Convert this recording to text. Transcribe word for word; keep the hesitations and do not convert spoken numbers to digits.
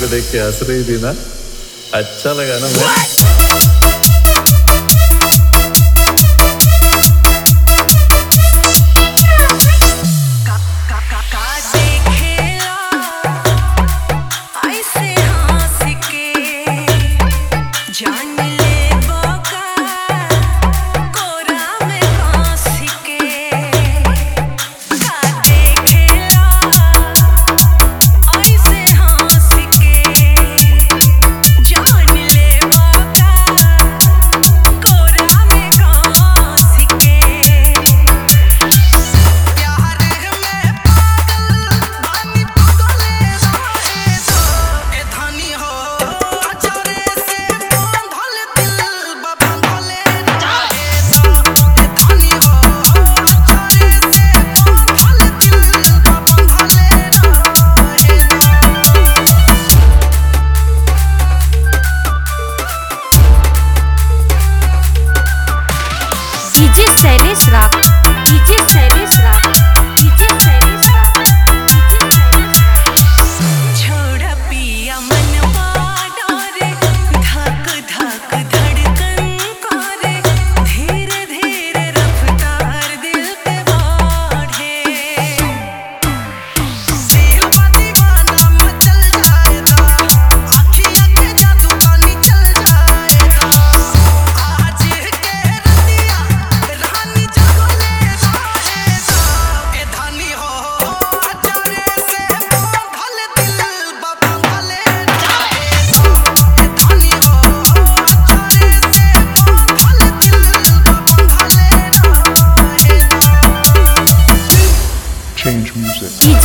को देख के हंस रही थी ना, अच्छा लगा ना मैं? डीजे शैलेश राग, डीजे शैलेश राग, डीजे शैलेश राग, डीजे शैलेश राग। छोड़ा पिया मनवा डोरे, धक धक धड़कन करे, धीरे धीरे रफ्तार दिल पे बढ़े। दिल का दीवाना मचल जाएगा, आँखियों के जादू पानी चल जाएगा। आज के रतिया रानी जागो ले रहेगा, ए धानी हो अचारे से बांधल दिल बांधले जाएगा। ए धानी हो अचारे से बांधल दिल बांधले रहेगा। Change music.